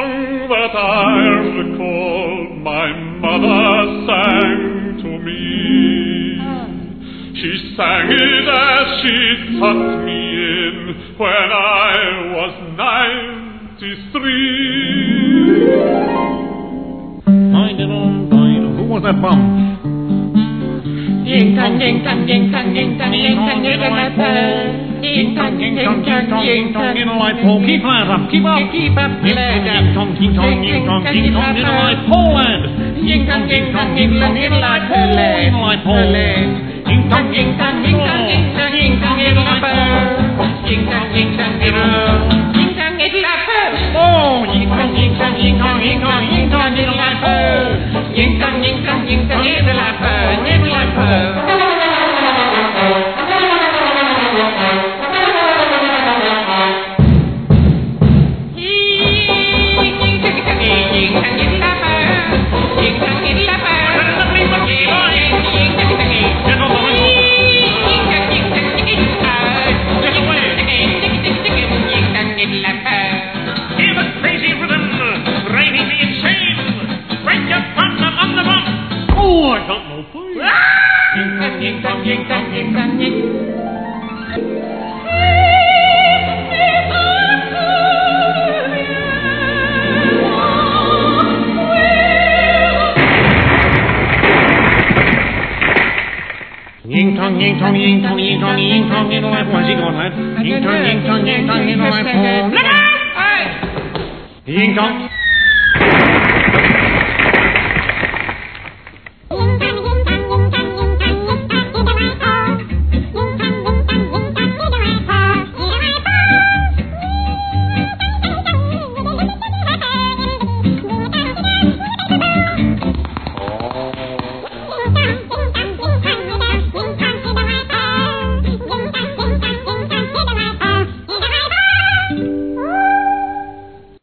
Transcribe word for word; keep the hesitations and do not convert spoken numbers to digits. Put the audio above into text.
song that I recall my mother sang to me. She sang it as she tucked me in when I was ninety-three. Who was that bum? Ying tong, ying tong, ying tong, ying tong, ying tong, ying tong, ying tong, ying tong, ying tong, ying tong, in a light pole. Keep that up, keep up, keep up, ying tong, ying tong, ying tong, ying tong, in a light pole, lad. Ying tong, ying tong, ying tong, in a light pole, in a light pole. Ying tong, ying tong, ying tong, ying tong, ying tong, in a light pole. Ying tong, ying tong, ying tong, ying tong, in a light pole. Oh, ying tong, ying tong, ying tong, ying tong, ying tong, in a light pole. Ying tong, ying tong, ying tong, in a light pole, in a light pole. Ying tong, ying tong, ying tong, ying tong, ying tong, in a light pole. Where's he going, lad? Ying tong, ying tong, ying tong, in a light pole. Ying tong.